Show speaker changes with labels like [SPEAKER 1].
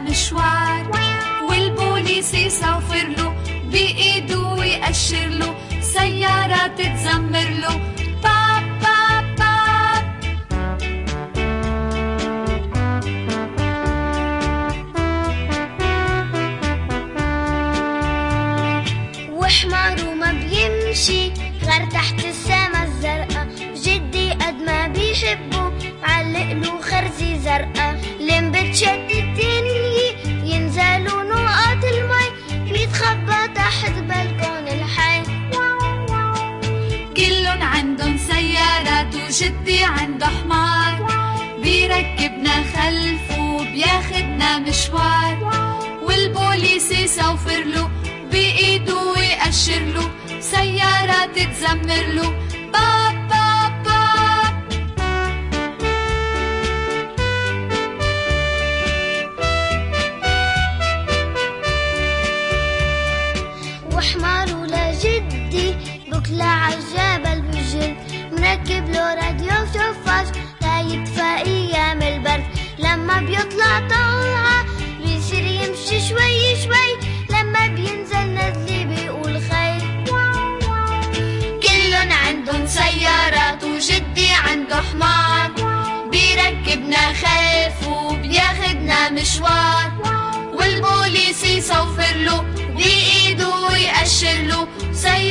[SPEAKER 1] مشوار، والبوليس يصفر له بإيده ويأشر له، سيارة تتزمر له باب باب باب.
[SPEAKER 2] وحماره ما بيمشي غير تحت السما الزرقاء، جدي قد ما بيحبه علق له خرزي زرقاء. لين بتشد الدنيا ينزلوا نقط المي، بيتخبى تحت بلكون الحي.
[SPEAKER 1] كلن عندن سيارات وجدي عنده حمار، بيركبنا خلفه بياخدنا مشوار، والبوليس يصفر له بإيده ويأشر له، سيارة تتزمر له باب باب باب.
[SPEAKER 2] وحماره لجدي بكلة عالجبل بجد، مركب له راديو وشفاش تيدفى ايام البرد. لما بيطلع طلعة بيصير يمشي شوي شوي، لما بينزل نزلي بيقول خير.
[SPEAKER 1] كلن عندن سيارات وجدي عنده حمار، بيركبنا خلفه بياخدنا مشوار، والبوليس يصفر له بإيده ويأشر له، سيارة